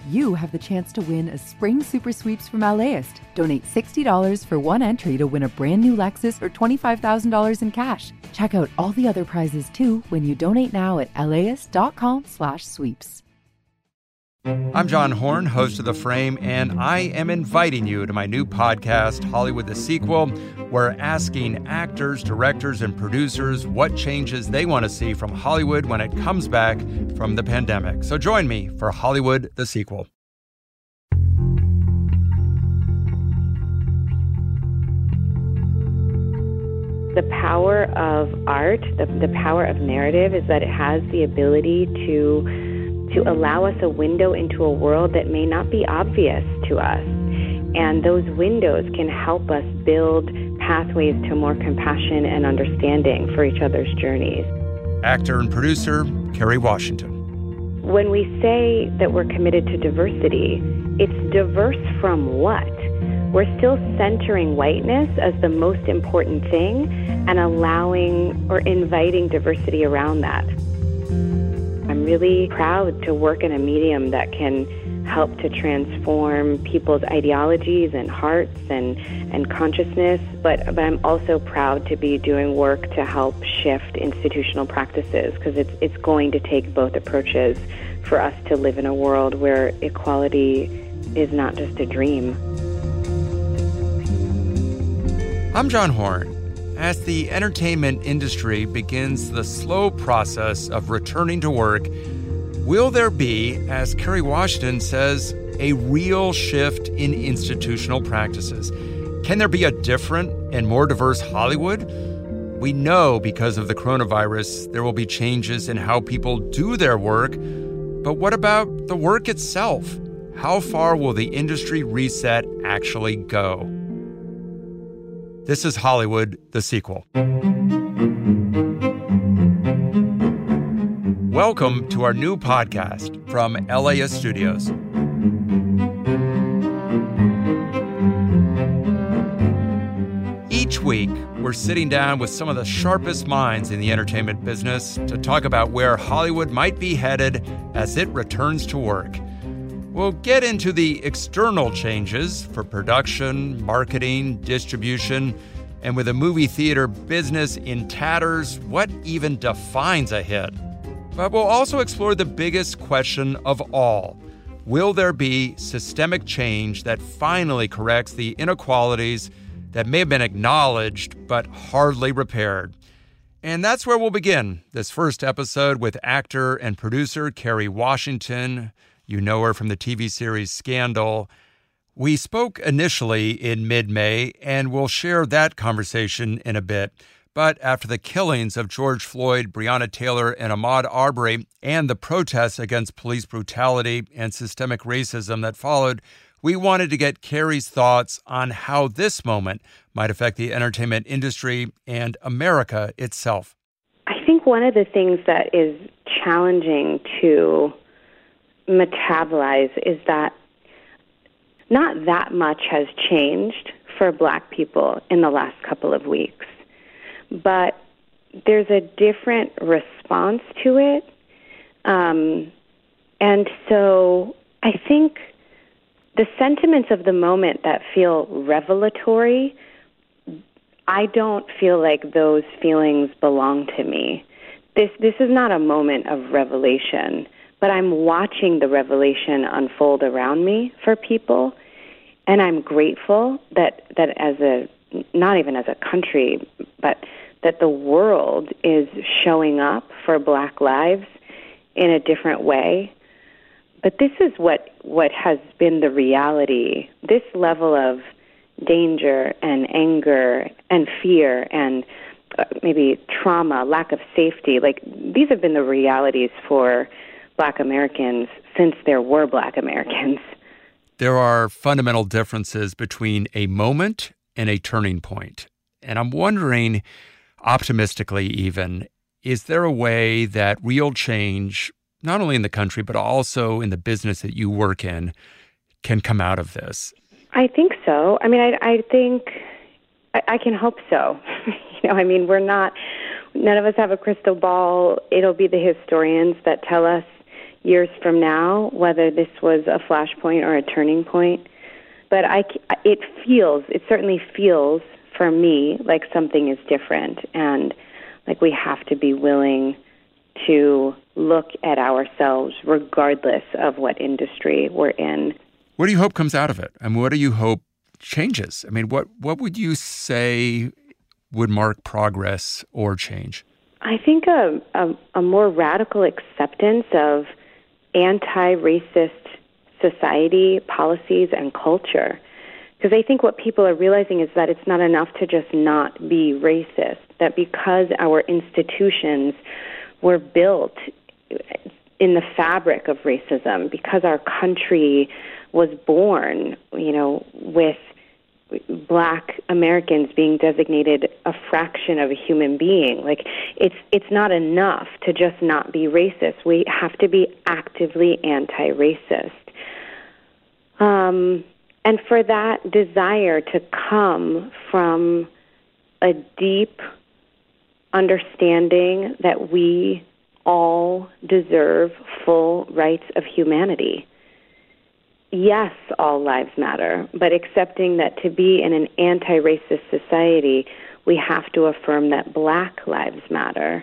you have the chance to win a spring super sweeps from LAist. Donate $60 for one entry to win a brand new Lexus or $25,000 in cash. Check out all the other prizes too when you donate now at LAist.com/sweeps. I'm John Horn, host of The Frame, and I am inviting you to my new podcast, Hollywood the Sequel. We're asking actors, directors, and producers what changes they want to see from Hollywood when it comes back from the pandemic. So join me for Hollywood the Sequel. The power of art, the power of narrative is that it has the ability to allow us a window into a world that may not be obvious to us. And those windows can help us build pathways to more compassion and understanding for each other's journeys. Actor and producer, Kerry Washington. When we say that we're committed to diversity, it's diverse from what? We're still centering whiteness as the most important thing and allowing or inviting diversity around that. I'm really proud to work in a medium that can help to transform people's ideologies and hearts and consciousness, but I'm also proud to be doing work to help shift institutional practices, because it's going to take both approaches for us to live in a world where equality is not just a dream. I'm John Horn. As the entertainment industry begins the slow process of returning to work, will there be, as Kerry Washington says, a real shift in institutional practices? Can there be a different and more diverse Hollywood? We know because of the coronavirus there will be changes in how people do their work, but what about the work itself? How far will the industry reset actually go? This is Hollywood, the Sequel. Welcome to our new podcast from LAist Studios. Each week, we're sitting down with some of the sharpest minds in the entertainment business to talk about where Hollywood might be headed as it returns to work. We'll get into the external changes for production, marketing, distribution, and with a movie theater business in tatters, what even defines a hit? But we'll also explore the biggest question of all. Will there be systemic change that finally corrects the inequalities that may have been acknowledged but hardly repaired? And that's where we'll begin this first episode with actor and producer Kerry Washington. You know her from the TV series Scandal. We spoke initially in mid-May, and we'll share that conversation in a bit. But after the killings of George Floyd, Breonna Taylor, and Ahmaud Arbery, and the protests against police brutality and systemic racism that followed, we wanted to get Kerry's thoughts on how this moment might affect the entertainment industry and America itself. I think one of the things that is challenging to metabolize is that not that much has changed for Black people in the last couple of weeks, but there's a different response to it. And so I think the sentiments of the moment that feel revelatory, I don't feel like those feelings belong to me. This is not a moment of revelation, but I'm watching the revelation unfold around me for people, and I'm grateful that as a, not even as a country, but that the world is showing up for Black lives in a different way. But this is what has been the reality. This level of danger and anger and fear and maybe trauma, lack of safety, like these have been the realities for Black Americans since there were Black Americans. There are fundamental differences between a moment and a turning point. And I'm wondering, optimistically even, is there a way that real change, not only in the country, but also in the business that you work in, can come out of this? I think so. I mean, I think I can hope so. We're not, none of us have a crystal ball. It'll be the historians that tell us, years from now whether this was a flashpoint or a turning point. But it certainly feels for me like something is different, and like we have to be willing to look at ourselves regardless of what industry we're in. What do you hope comes out of it? And what do you hope changes? I mean, what would you say would mark progress or change? I think a more radical acceptance of anti-racist society, policies, and culture. Because I think what people are realizing is that it's not enough to just not be racist, that because our institutions were built in the fabric of racism, because our country was born, with Black Americans being designated a fraction of a human being. Like, it's not enough to just not be racist. We have to be actively anti-racist. And for that desire to come from a deep understanding that we all deserve full rights of humanity. Yes, all lives matter, but accepting that to be in an anti-racist society, we have to affirm that Black lives matter.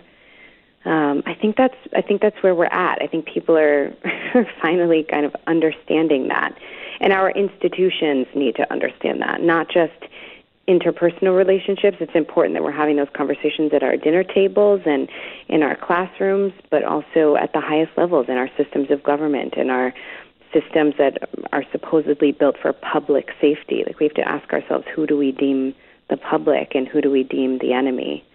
I think that's where we're at. I think people are finally kind of understanding that, and our institutions need to understand that. Not just interpersonal relationships. It's important that we're having those conversations at our dinner tables and in our classrooms, but also at the highest levels in our systems of government and our systems that are supposedly built for public safety. Like, we have to ask ourselves, who do we deem the public and who do we deem the enemy?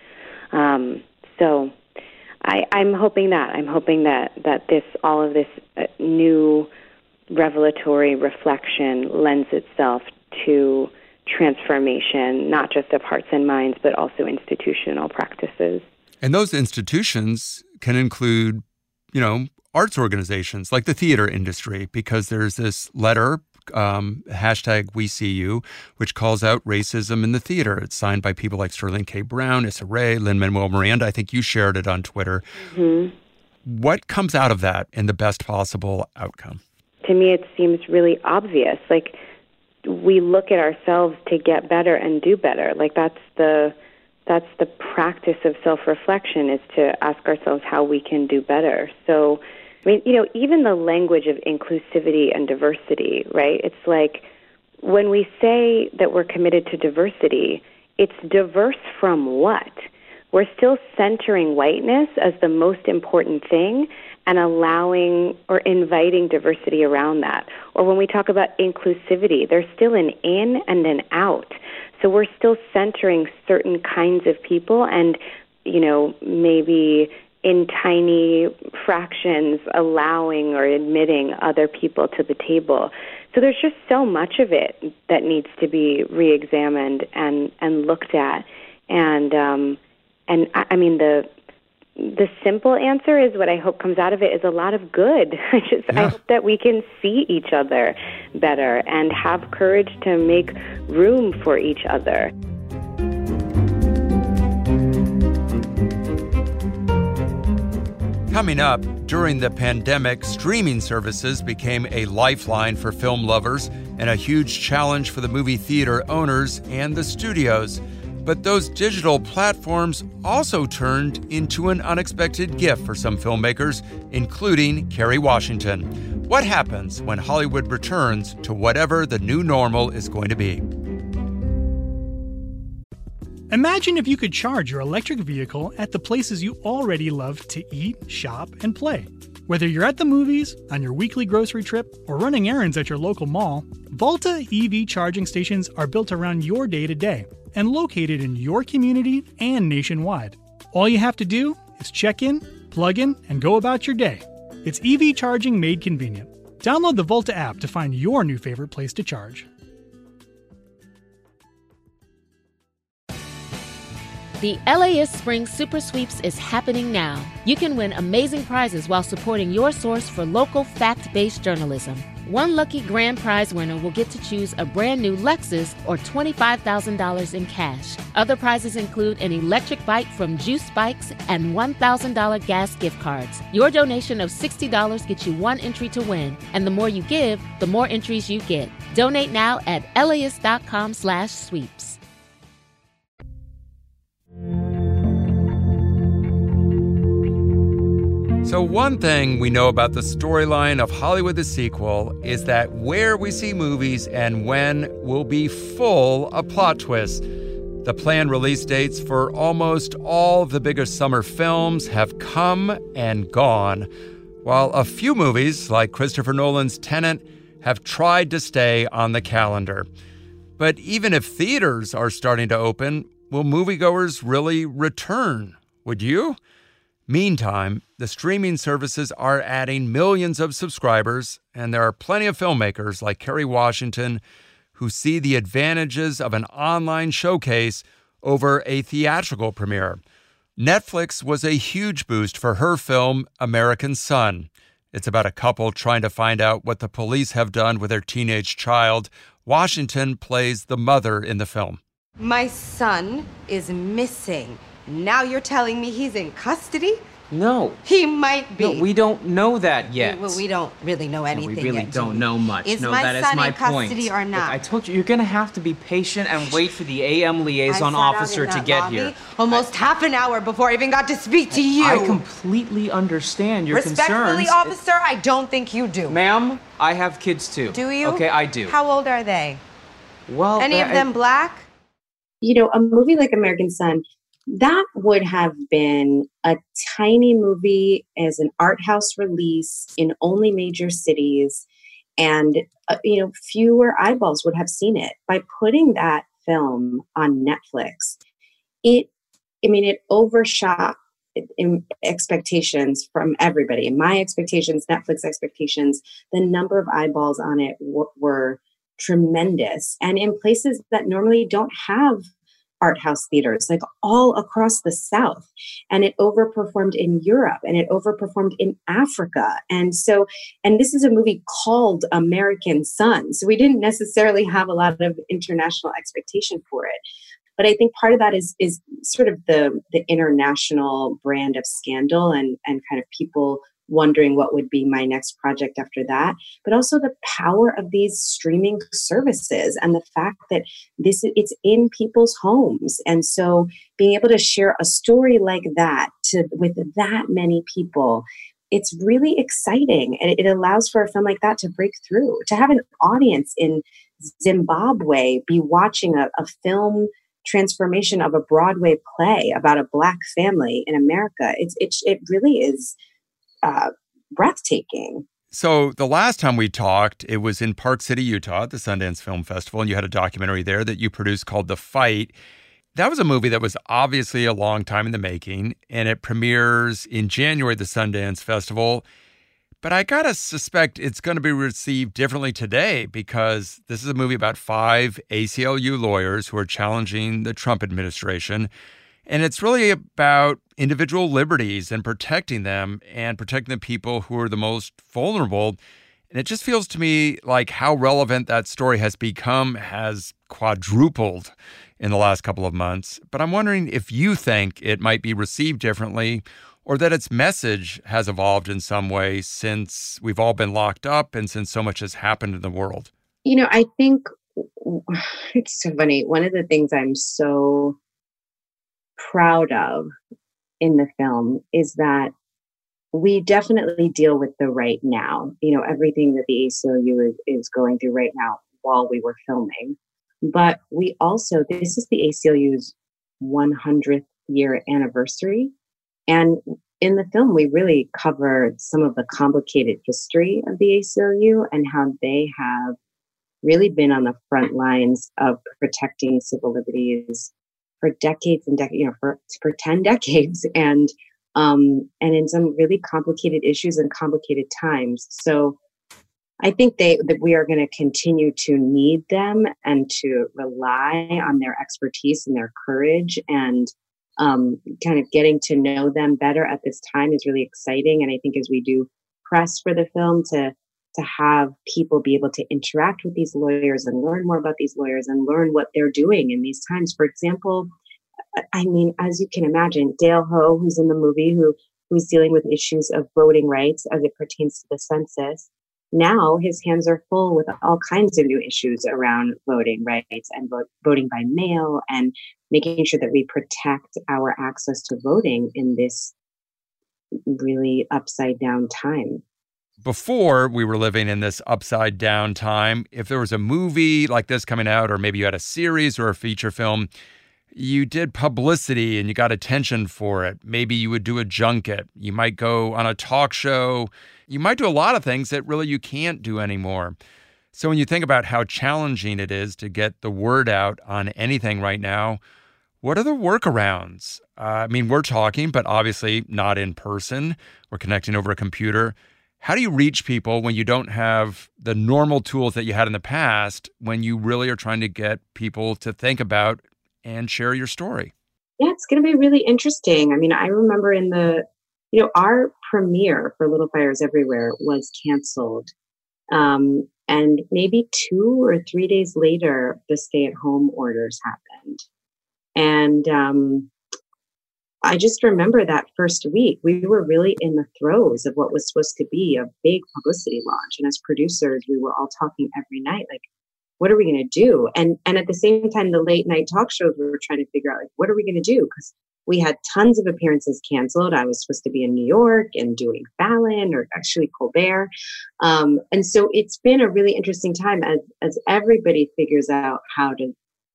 So I'm hoping that all of this new revelatory reflection lends itself to transformation, not just of hearts and minds, but also institutional practices. And those institutions can include, arts organizations like the theater industry, because there's this letter, #WeSeeYou, which calls out racism in the theater. It's signed by people like Sterling K. Brown, Issa Rae, Lin-Manuel Miranda. I think you shared it on Twitter. Mm-hmm. What comes out of that in the best possible outcome? To me, it seems really obvious. Like, we look at ourselves to get better and do better. Like, that's the practice of self-reflection, is to ask ourselves how we can do better. So, even the language of inclusivity and diversity, right? It's like, when we say that we're committed to diversity, it's diverse from what? We're still centering whiteness as the most important thing and allowing or inviting diversity around that. Or when we talk about inclusivity, there's still an in and an out. So we're still centering certain kinds of people and, maybe in tiny fractions allowing or admitting other people to the table. So there's just so much of it that needs to be reexamined and looked at. And I mean, the simple answer is, what I hope comes out of it is a lot of good. I hope that we can see each other better and have courage to make room for each other. Coming up, during the pandemic, streaming services became a lifeline for film lovers and a huge challenge for the movie theater owners and the studios. But those digital platforms also turned into an unexpected gift for some filmmakers, including Kerry Washington. What happens when Hollywood returns to whatever the new normal is going to be? Imagine if you could charge your electric vehicle at the places you already love to eat, shop, and play. Whether you're at the movies, on your weekly grocery trip, or running errands at your local mall, Volta EV charging stations are built around your day-to-day and located in your community and nationwide. All you have to do is check in, plug in, and go about your day. It's EV charging made convenient. Download the Volta app to find your new favorite place to charge. The LAist Spring Super Sweeps is happening now. You can win amazing prizes while supporting your source for local fact-based journalism. One lucky grand prize winner will get to choose a brand new Lexus or $25,000 in cash. Other prizes include an electric bike from Juice Bikes and $1,000 gas gift cards. Your donation of $60 gets you one entry to win, and the more you give, the more entries you get. Donate now at LAist.com/sweeps. So one thing we know about the storyline of Hollywood the Sequel is that where we see movies and when will be full of plot twists. The planned release dates for almost all the biggest summer films have come and gone, while a few movies, like Christopher Nolan's Tenet, have tried to stay on the calendar. But even if theaters are starting to open, will moviegoers really return? Would you? Meantime, the streaming services are adding millions of subscribers, and there are plenty of filmmakers like Kerry Washington who see the advantages of an online showcase over a theatrical premiere. Netflix was a huge boost for her film, American Son. It's about a couple trying to find out what the police have done with their teenage child. Washington plays the mother in the film. My son is missing. Now you're telling me he's in custody? No. He might be. No, we don't know that yet. Well, we don't really know anything yet. We really don't know much. Is no, my that son is my in custody point. or not? Look, I told you, you're going to have to be patient and wait for the AM liaison officer to get here. Almost half an hour before I even got to speak to you. I completely understand your concerns. Respectfully, officer, I don't think you do. Ma'am, I have kids too. Do you? Okay, I do. How old are they? Well, any of them black? You know, a movie like American Son, that would have been a tiny movie as an art house release in only major cities, and fewer eyeballs would have seen it. By putting that film on Netflix, it overshot in expectations from everybody. In my expectations, Netflix expectations, the number of eyeballs on it were tremendous, and in places that normally don't have art house theaters, like all across the South. And it overperformed in Europe, and it overperformed in Africa. And this is a movie called American Son. So we didn't necessarily have a lot of international expectation for it. But I think part of that is sort of the international brand of Scandal and kind of people wondering what would be my next project after that, but also the power of these streaming services and the fact that it's in people's homes. And so being able to share a story like that with that many people, it's really exciting. And it allows for a film like that to break through, to have an audience in Zimbabwe be watching a film transformation of a Broadway play about a Black family in America. It really is breathtaking. So the last time we talked, it was in Park City, Utah, at the Sundance Film Festival, and you had a documentary there that you produced called The Fight. That was a movie that was obviously a long time in the making, and it premieres in January at the Sundance Festival. But I gotta suspect it's going to be received differently today, because this is a movie about 5 ACLU lawyers who are challenging the Trump administration. And it's really about individual liberties and protecting them and protecting the people who are the most vulnerable. And it just feels to me like how relevant that story has become has quadrupled in the last couple of months. But I'm wondering if you think it might be received differently, or that its message has evolved in some way since we've all been locked up and since so much has happened in the world. You know, I think it's so funny. One of the things I'm so proud of in the film is that we definitely deal with the right now. You know, everything that the ACLU is going through right now while we were filming. But we also, this is the ACLU's 100th year anniversary. And in the film, we really cover some of the complicated history of the ACLU and how they have really been on the front lines of protecting civil liberties for decades and decades, for 10 decades, and in some really complicated issues and complicated times. So I think that we are going to continue to need them and to rely on their expertise and their courage. And kind of getting to know them better at this time is really exciting. And I think as we do press for the film to have people be able to interact with these lawyers and learn more about these lawyers and learn what they're doing in these times. For example, I mean, as you can imagine, Dale Ho, who's in the movie, who's dealing with issues of voting rights as it pertains to the census. Now his hands are full with all kinds of new issues around voting rights and voting by mail and making sure that we protect our access to voting in this really upside down time. Before we were living in this upside down time, if there was a movie like this coming out, or maybe you had a series or a feature film, you did publicity and you got attention for it. Maybe you would do a junket. You might go on a talk show. You might do a lot of things that really you can't do anymore. So when you think about how challenging it is to get the word out on anything right now, what are the workarounds? I mean, we're talking, but obviously not in person. We're connecting over a computer. How do you reach people when you don't have the normal tools that you had in the past, when you really are trying to get people to think about and share your story? Yeah, it's going to be really interesting. I mean, I remember our premiere for Little Fires Everywhere was canceled. And maybe 2 or 3 days later, the stay-at-home orders happened. And I just remember that first week, we were really in the throes of what was supposed to be a big publicity launch. And as producers, we were all talking every night, like, what are we going to do? And at the same time, the late night talk shows, we were trying to figure out, like, what are we going to do? Because we had tons of appearances canceled. I was supposed to be in New York and doing Fallon, or actually Colbert. And so it's been a really interesting time as everybody figures out how to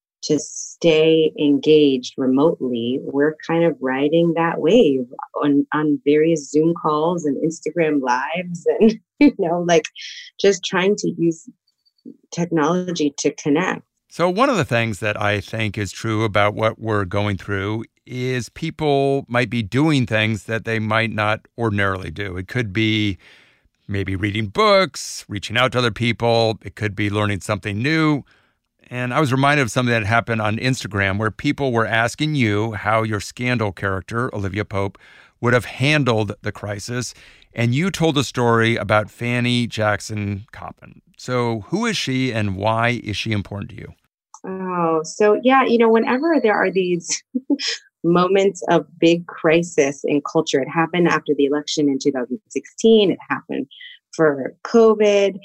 stay engaged remotely. We're kind of riding that wave on various Zoom calls and Instagram lives and, just trying to use technology to connect. So one of the things that I think is true about what we're going through is people might be doing things that they might not ordinarily do. It could be maybe reading books, reaching out to other people. It could be learning something new. And I was reminded of something that happened on Instagram where people were asking you how your Scandal character, Olivia Pope, would have handled the crisis. And you told a story about Fanny Jackson Coppin. So who is she and why is she important to you? Oh, so yeah, whenever there are these moments of big crisis in culture, it happened after the election in 2016, it happened for COVID.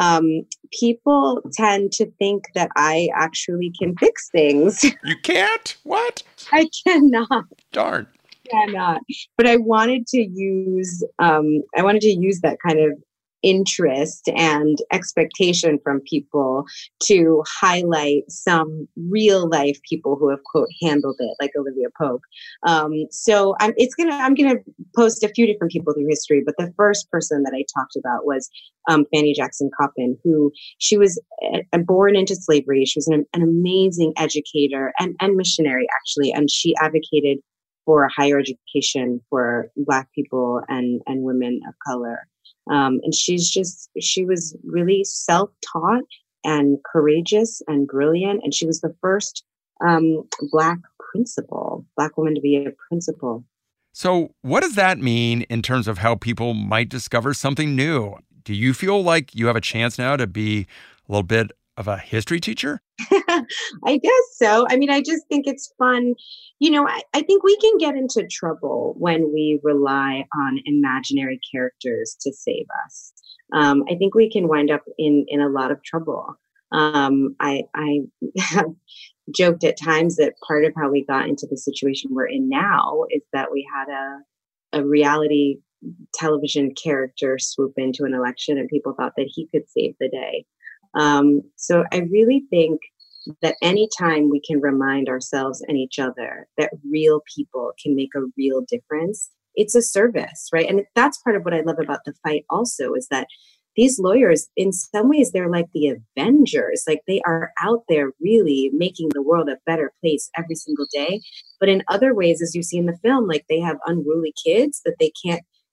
People tend to think that I actually can fix things. You can't? What? I cannot. Darn. Cannot. But I wanted to use that kind of interest and expectation from people to highlight some real life people who have, quote, handled it, like Olivia Pope. So I'm gonna post a few different people through history, but the first person that I talked about was Fanny Jackson Coppin, who she was born into slavery. She was an amazing educator and missionary, actually, and she advocated for higher education for Black people and women of color. And she was really self-taught and courageous and brilliant. And she was the first Black woman to be a principal. So what does that mean in terms of how people might discover something new? Do you feel like you have a chance now to be a little bit of a history teacher? I guess so. I mean, I just think it's fun. I think we can get into trouble when we rely on imaginary characters to save us. I think we can wind up in a lot of trouble. I have joked at times that part of how we got into the situation we're in now is that we had a reality television character swoop into an election and people thought that he could save the day. So I really think that anytime we can remind ourselves and each other that real people can make a real difference, it's a service, right? And that's part of what I love about the fight also, is that these lawyers, in some ways, they're like the Avengers. Like, they are out there really making the world a better place every single day. But in other ways, as you see in the film, like, they have unruly kids that they can't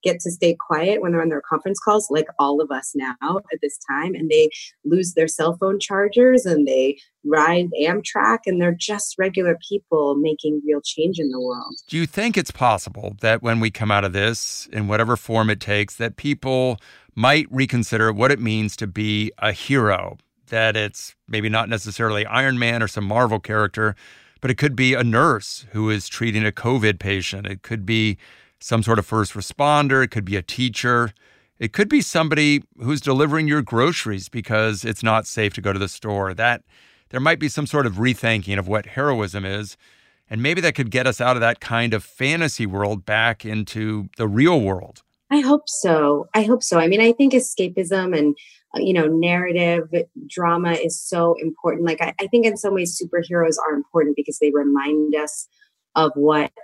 get to stay quiet when they're on their conference calls, like all of us now at this time, and they lose their cell phone chargers and they ride Amtrak, and they're just regular people making real change in the world. Do you think it's possible that when we come out of this, in whatever form it takes, that people might reconsider what it means to be a hero? That it's maybe not necessarily Iron Man or some Marvel character, but it could be a nurse who is treating a COVID patient. It could be some sort of first responder. It could be a teacher. It could be somebody who's delivering your groceries because it's not safe to go to the store. That there might be some sort of rethinking of what heroism is. And maybe that could get us out of that kind of fantasy world back into the real world. I hope so. I mean, I think escapism and, narrative drama is so important. Like, I think in some ways superheroes are important because they remind us of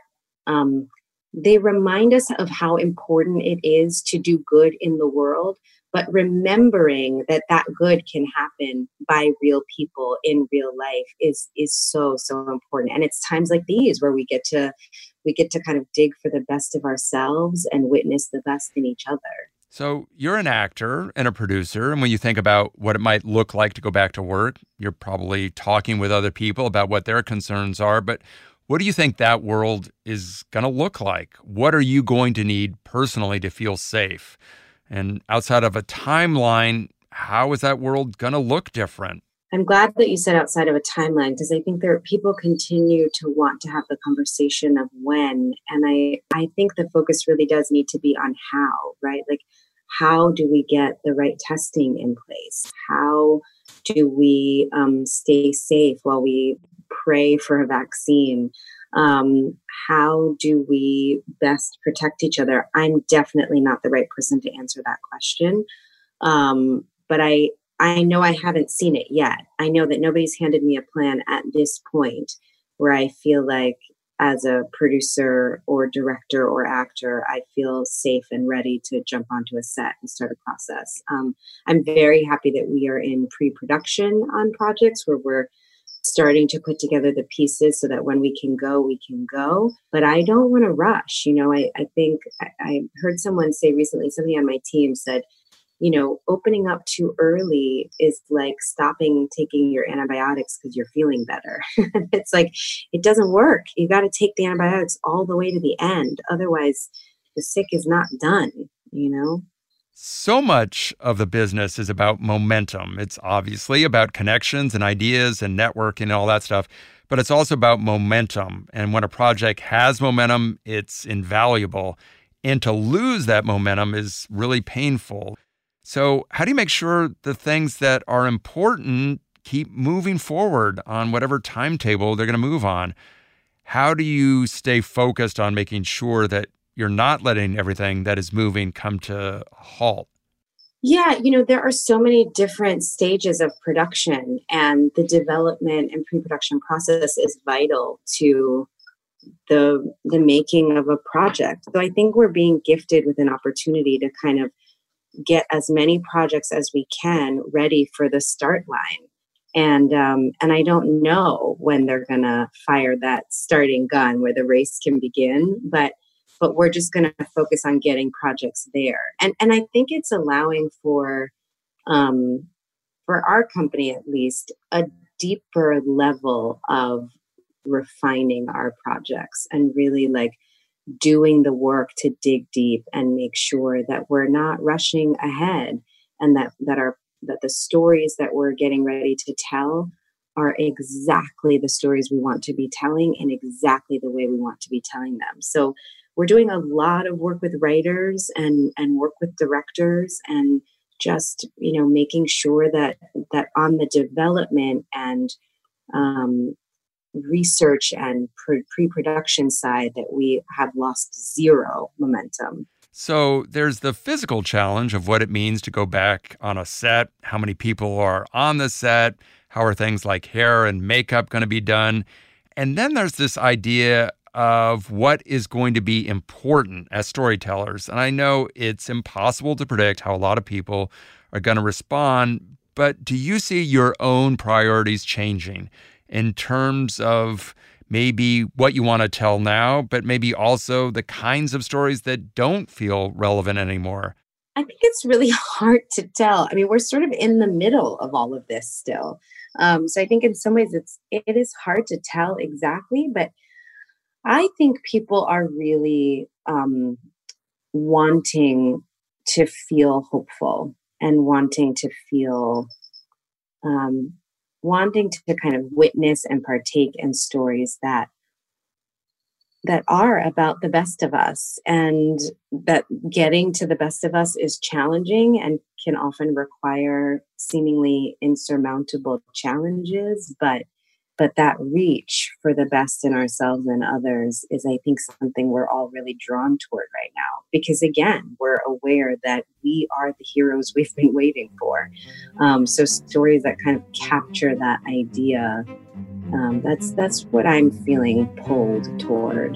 how important it is to do good in the world, but remembering that good can happen by real people in real life is so, so important. And it's times like these where we get to kind of dig for the best of ourselves and witness the best in each other. So you're an actor and a producer, and when you think about what it might look like to go back to work, you're probably talking with other people about what their concerns are, but what do you think that world is going to look like? What are you going to need personally to feel safe? And outside of a timeline, how is that world going to look different? I'm glad that you said outside of a timeline, because I think people continue to want to have the conversation of when. And I think the focus really does need to be on how, right? Like, how do we get the right testing in place? How do we stay safe while we pray for a vaccine? How do we best protect each other? I'm definitely not the right person to answer that question. But I know I haven't seen it yet. I know that nobody's handed me a plan at this point where I feel like as a producer or director or actor, I feel safe and ready to jump onto a set and start a process. I'm very happy that we are in pre-production on projects where we're starting to put together the pieces so that when we can go, we can go. But I don't want to rush. I think I heard someone say recently, somebody on my team said, opening up too early is like stopping taking your antibiotics because you're feeling better. It's like, it doesn't work. You got to take the antibiotics all the way to the end. Otherwise, the sick is not done, So much of the business is about momentum. It's obviously about connections and ideas and networking and all that stuff, but it's also about momentum. And when a project has momentum, it's invaluable. And to lose that momentum is really painful. So how do you make sure the things that are important keep moving forward on whatever timetable they're going to move on? How do you stay focused on making sure that you're not letting everything that is moving come to a halt? Yeah, there are so many different stages of production, and the development and pre-production process is vital to the making of a project. So I think we're being gifted with an opportunity to kind of get as many projects as we can ready for the start line. And I don't know when they're going to fire that starting gun where the race can begin, but we're just going to focus on getting projects there. And I think it's allowing for our company, at least, a deeper level of refining our projects and really doing the work to dig deep and make sure that we're not rushing ahead, and that the stories that we're getting ready to tell are exactly the stories we want to be telling in exactly the way we want to be telling them. So we're doing a lot of work with writers and work with directors, and just, making sure that on the development and research and pre-production side that we have lost zero momentum. So there's the physical challenge of what it means to go back on a set. How many people are on the set? How are things like hair and makeup going to be done? And then there's this idea of what is going to be important as storytellers. And I know it's impossible to predict how a lot of people are going to respond, but do you see your own priorities changing in terms of maybe what you want to tell now, but maybe also the kinds of stories that don't feel relevant anymore? I think it's really hard to tell. I mean, we're sort of in the middle of all of this still. So I think in some ways it is hard to tell exactly, but I think people are really wanting to feel hopeful and wanting to feel, wanting to kind of witness and partake in stories that are about the best of us, and that getting to the best of us is challenging and can often require seemingly insurmountable challenges, but that reach for the best in ourselves and others is, I think, something we're all really drawn toward right now. Because again, we're aware that we are the heroes we've been waiting for. So stories that kind of capture that idea, that's what I'm feeling pulled toward.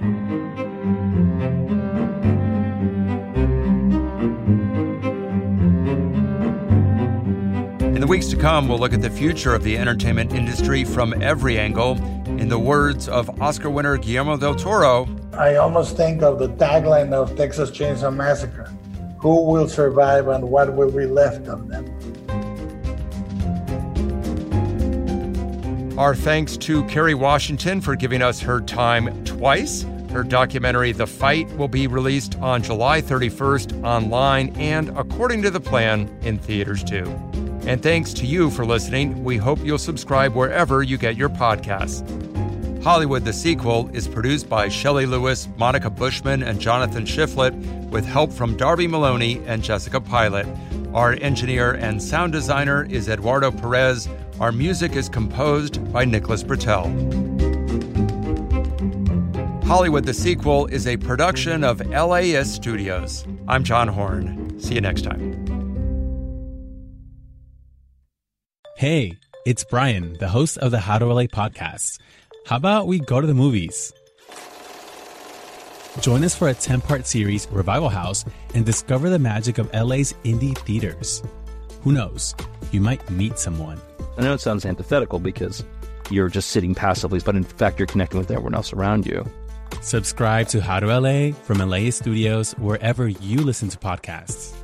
In the weeks to come, we'll look at the future of the entertainment industry from every angle. In the words of Oscar winner Guillermo del Toro, I almost think of the tagline of Texas Chainsaw Massacre. Who will survive and what will be left of them? Our thanks to Kerry Washington for giving us her time twice. Her documentary, The Fight, will be released on July 31st online and, according to the plan, in theaters too. And thanks to you for listening. We hope you'll subscribe wherever you get your podcasts. Hollywood the Sequel is produced by Shelley Lewis, Monica Bushman, and Jonathan Shiflett, with help from Darby Maloney and Jessica Pilot. Our engineer and sound designer is Eduardo Perez. Our music is composed by Nicholas Bertel. Hollywood the Sequel is a production of LAist Studios. I'm John Horn. See you next time. Hey, it's Brian, the host of the How to LA podcast. How about we go to the movies? Join us for a 10-part series, Revival House, and discover the magic of LA's indie theaters. Who knows? You might meet someone. I know it sounds antithetical because you're just sitting passively, but in fact, you're connecting with everyone else around you. Subscribe to How to LA from LAist Studios wherever you listen to podcasts.